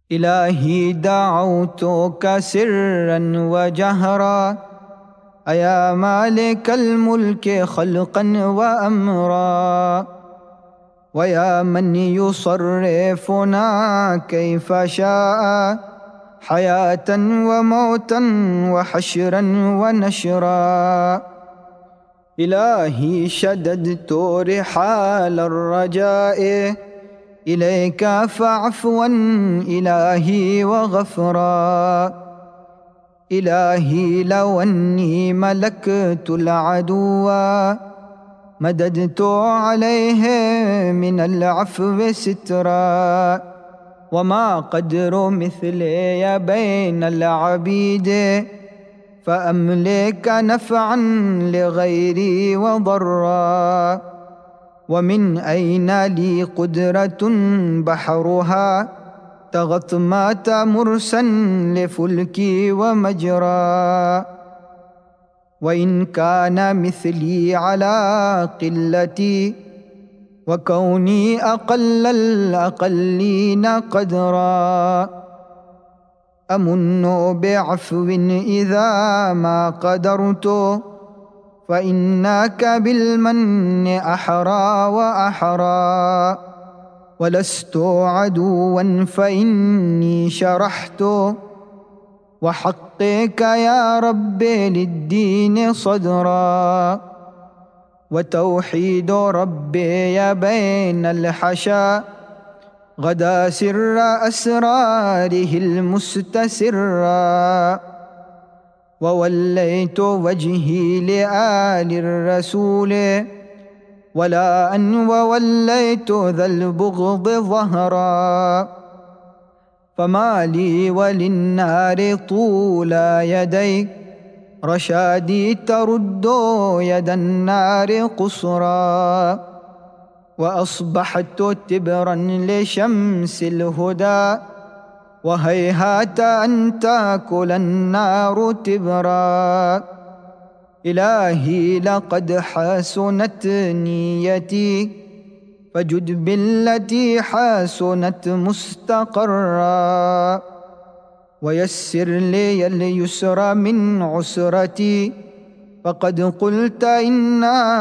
إلهي دعوتك سرا وجهرا، أيا مالك الملك خلقا وأمرا، ويا من يصرفنا كيف شاء، حياة وموتا وحشرا ونشرا. إلهي شددت رحال الرجاء إليك فعفوا إلهي وغفرا. إلهي لو أني ملكت العدو مددت عليه من العفو سترا، وما قدر مثلي بين العبيد فأملك نفعا لغيري وضرا. ومن أين لي قدرة بحرها تغطمات مرسا لفلكي ومجرى. وإن كان مثلي على قلتي وكوني أقل الأقلين قدرا، أمن بعفو إذا ما قدرت فإنك بالمن أحرى وأحرى. ولست عدوا فإني شرحت وحقك يا ربي للدين صدرا. وتوحيد ربي بين الحشا غدا سر أسراره المستسرا. ووليت وجهي لآل الرسول ولا أن ووليت ذا البغض ظهرا. فما لي وللنار طول يدي رشادي ترد يد النار قصرا. وأصبحت تبرا لشمس الهدى وهيهات أن تأكل النار تبرا. إلهي لقد حسنت نيتي فجد بالتي حسنت مستقرا. ويسر لي اليسر من عسرتي فقد قلت إنا